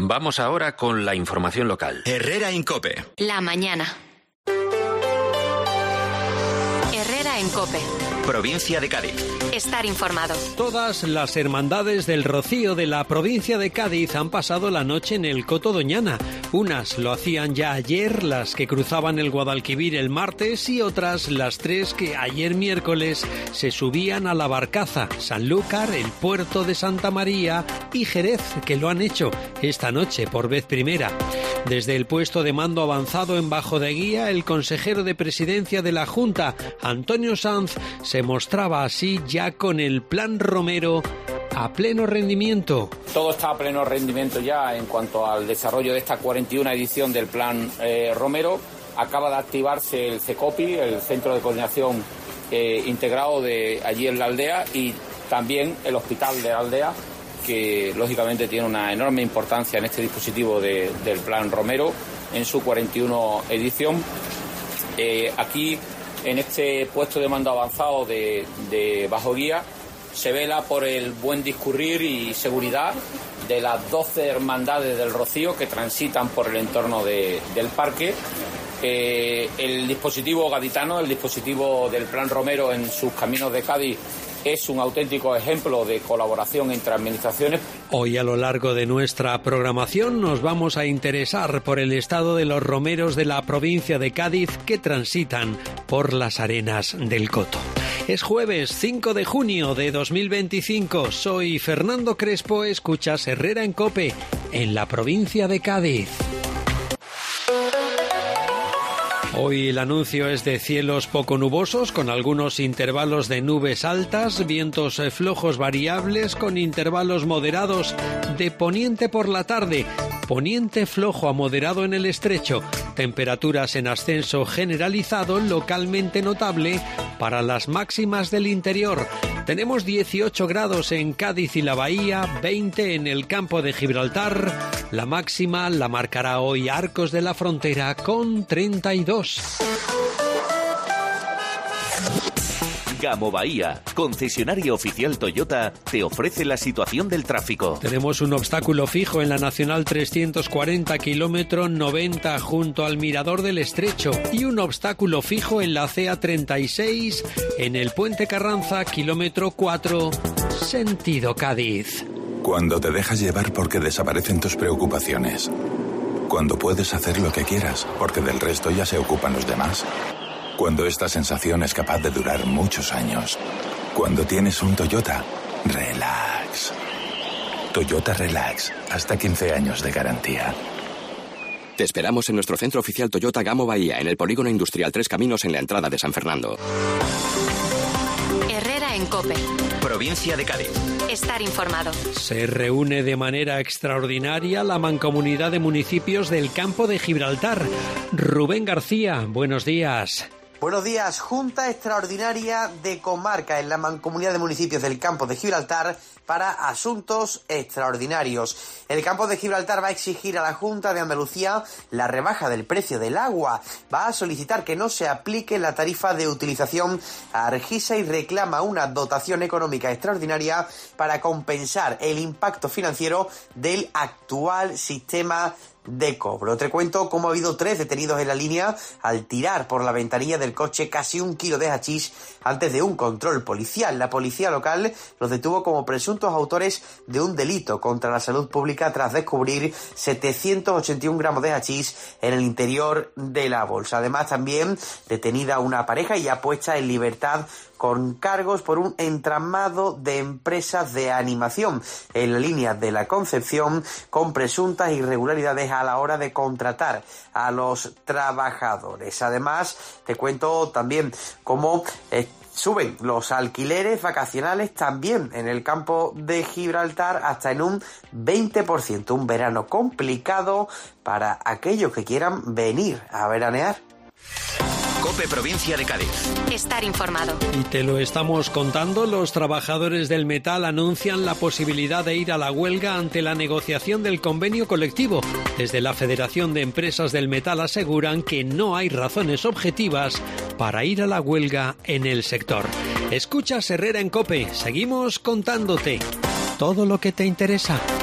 Vamos ahora con la información local. Herrera en COPE. La mañana. Herrera en COPE. Provincia de Cádiz. Estar informado. Todas las hermandades del Rocío de la provincia de Cádiz han pasado la noche en el Coto Doñana. Unas lo hacían ya ayer, las que cruzaban el Guadalquivir el martes, y otras, las 3 que ayer miércoles se subían a la Barcaza, Sanlúcar, el Puerto de Santa María y Jerez, que lo han hecho esta noche por vez primera. Desde el puesto de mando avanzado en Bajo de Guía, el consejero de Presidencia de la Junta, Antonio Sanz, se mostraba así ya con el Plan Romero a pleno rendimiento. Todo está a pleno rendimiento ya en cuanto al desarrollo de esta 41 edición del Plan Romero. Acaba de activarse el CECOPI, el Centro de Coordinación Integrado de allí en la aldea, y también el Hospital de la Aldea, que lógicamente tiene una enorme importancia en este dispositivo del Plan Romero en su 41 edición. Aquí, en este puesto de mando avanzado de Bajo Guía, se vela por el buen discurrir y seguridad de las 12 hermandades del Rocío que transitan por el entorno del parque. El dispositivo gaditano, el dispositivo del Plan Romero en sus caminos de Cádiz, es un auténtico ejemplo de colaboración entre administraciones. Hoy, a lo largo de nuestra programación, nos vamos a interesar por el estado de los romeros de la provincia de Cádiz que transitan por las arenas del Coto. Es jueves 5 de junio de 2025. Soy Fernando Crespo, escuchas Herrera en COPE, en la provincia de Cádiz. Hoy el anuncio es de cielos poco nubosos, con algunos intervalos de nubes altas, vientos flojos variables con intervalos moderados, de poniente por la tarde, poniente flojo a moderado en el estrecho, temperaturas en ascenso generalizado, localmente notable para las máximas del interior. Tenemos 18 grados en Cádiz y la Bahía, 20 en el campo de Gibraltar. La máxima la marcará hoy Arcos de la Frontera con 32. Gamo Bahía, concesionario oficial Toyota, te ofrece la situación del tráfico. Tenemos un obstáculo fijo en la Nacional 340, kilómetro 90, junto al Mirador del Estrecho, y un obstáculo fijo en la CA36, en el Puente Carranza, kilómetro 4, sentido Cádiz. Cuando te dejas llevar porque desaparecen tus preocupaciones. Cuando puedes hacer lo que quieras, porque del resto ya se ocupan los demás. Cuando esta sensación es capaz de durar muchos años. Cuando tienes un Toyota, relax. Toyota Relax, hasta 15 años de garantía. Te esperamos en nuestro centro oficial Toyota Gamo Bahía, en el Polígono Industrial Tres Caminos, en la entrada de San Fernando. Herrera en COPE. Provincia de Cádiz. Estar informado. Se reúne de manera extraordinaria la Mancomunidad de Municipios del Campo de Gibraltar. Rubén García, buenos días. Buenos días. Junta Extraordinaria de Comarca en la Mancomunidad de Municipios del Campo de Gibraltar para asuntos extraordinarios. El Campo de Gibraltar va a exigir a la Junta de Andalucía la rebaja del precio del agua. Va a solicitar que no se aplique la tarifa de utilización a Argisa y reclama una dotación económica extraordinaria para compensar el impacto financiero del actual sistema de cobro. Te cuento cómo ha habido 3 detenidos en la línea al tirar por la ventanilla del coche casi 1 kilo de hachís antes de un control policial. La policía local los detuvo como presuntos autores de un delito contra la salud pública tras descubrir 781 gramos de hachís en el interior de la bolsa. Además, también detenida una pareja y ya puesta en libertad con cargos por un entramado de empresas de animación en la línea de la Concepción con presuntas irregularidades a la hora de contratar a los trabajadores. Además, te cuento también cómo suben los alquileres vacacionales también en el Campo de Gibraltar hasta en un 20%. Un verano complicado para aquellos que quieran venir a veranear. COPE Provincia de Cádiz. Estar informado. Y te lo estamos contando, los trabajadores del metal anuncian la posibilidad de ir a la huelga ante la negociación del convenio colectivo. Desde la Federación de Empresas del Metal aseguran que no hay razones objetivas para ir a la huelga en el sector. Escuchas Herrera en COPE, seguimos contándote todo lo que te interesa.